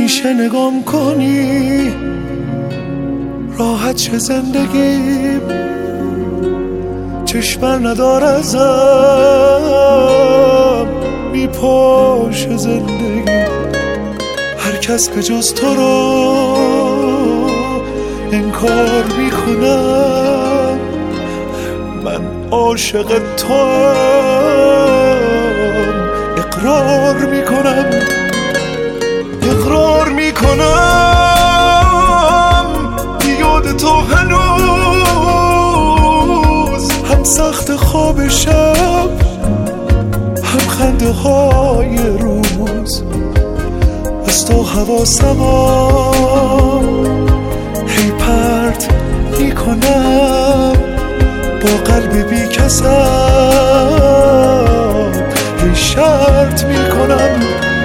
میشه نگام کنی راحت شه زندگیم، چشمر ندار ازم میپاشه زندگی. هر کس به جز تو رو انکار میکنم، من عاشق توام. اقرار میکنم یاد تو هنوز هم سخت خواب شب، هم خنده های روز. از تو حواسمو هی پرت میکنم، با قلب بی کسم هی شرط میکنم.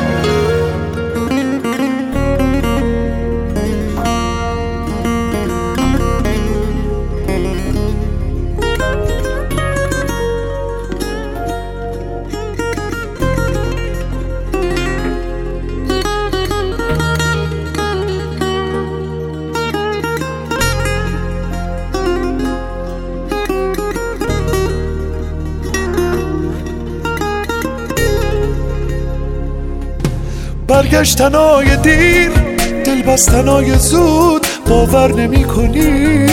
برگشتنای دیر، دل بستنای زود، باور نمی کنی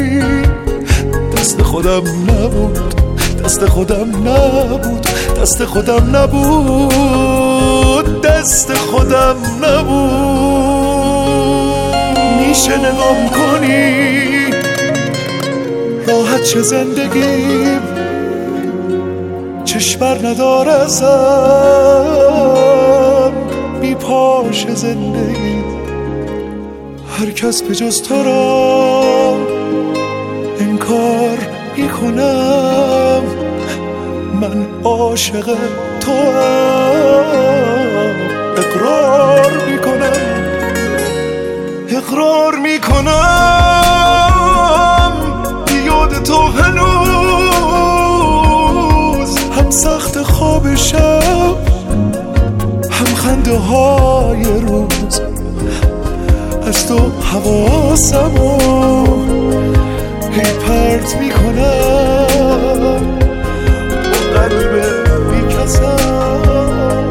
دست خودم نبود، دست خودم نبود، دست خودم نبود، دست خودم نبود. میشه نگام کنی راحت شه زندگیم، چشمر ندار ازم میپاشه زندگی. هر کس به جز تو را انکار میکنم، من عاشق توام. اقرار میکنم یاد تو هنوز هم سخت خواب شب، هم خنده های روز. از تو حواسمو هی پرت میکنم، با قلب بیکسم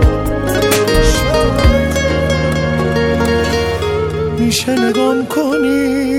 میشه نگام کنی